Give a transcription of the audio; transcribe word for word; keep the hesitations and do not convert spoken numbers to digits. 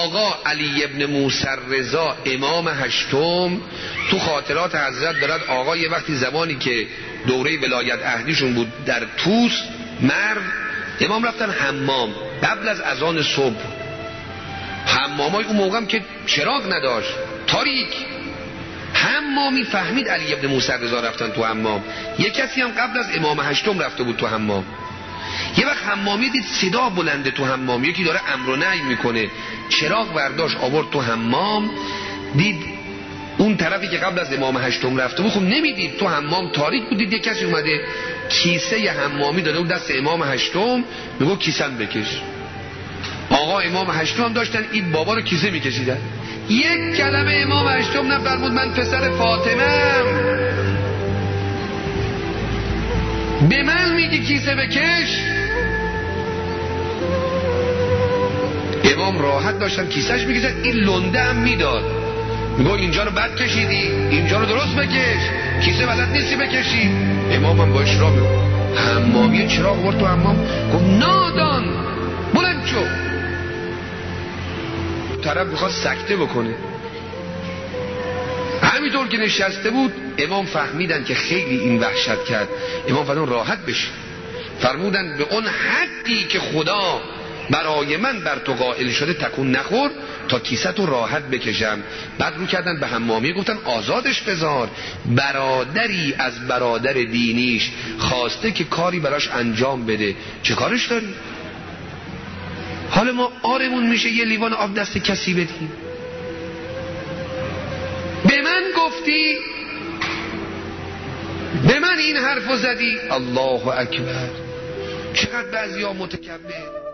آقا علی ابن موسی رضا امام هشتم تو خاطرات حضرت دارد آقا یه وقتی زمانی که دوره ولایت عهدیشون بود در طوس مرد امام رفتن حمام قبل از اذان صبح. حمامای اون موقع هم که چراغ نداشت تاریک. حمامی فهمید علی ابن موسی رضا رفتن تو حمام. یک کسی هم قبل از امام هشتم رفته بود تو حمام. یه وقت حمامی دید صدا بلنده تو حمام، یکی داره امر و نهی میکنه، چراغ برداشت آورد تو حمام، دید اون طرفی که قبل از امام هشتم رفته بود خب نمیدید، تو حمام تاریک بود، دید یک کسی اومده کیسه حمامی داده بود دست امام هشتم، میگو کیسم بکش. آقا امام هشتم هم داشتن این بابا رو کیسه میکشیدن. یک کلمه امام هشتم نفرمود من پسر فاطمه‌ام، به من میگی کیسه بکش؟ امام راحت داشتن کیسهش میکشن، این لنده هم میداد، میگو اینجا رو بد کشیدی، اینجا رو درست بکش، کیسه بلد نیستی بکشی. امام هم با اشراق حمامی چراغ آورد تو حمام، گفت نادان بلند شو. طرف میخواد سکته بکنه، همینطور که نشسته بود امام فهمیدن که خیلی این وحشت کرد، امام فرمودن راحت بشه، فرمودن به اون حدی که خدا برای من بر تو قائل شده تکون نخور تا کیسه تو راحت بکشم. بعد رو کردن به حمامی گفتن آزادش بذار، برادری از برادر دینیش خواسته که کاری براش انجام بده، چه کارش داری؟ حالا ما آرمون میشه یه لیوان آب دست کسی بدیم؟ به من گفتی، به من این حرفو زدی. الله اکبر. چقدر بعضی ها متکبر.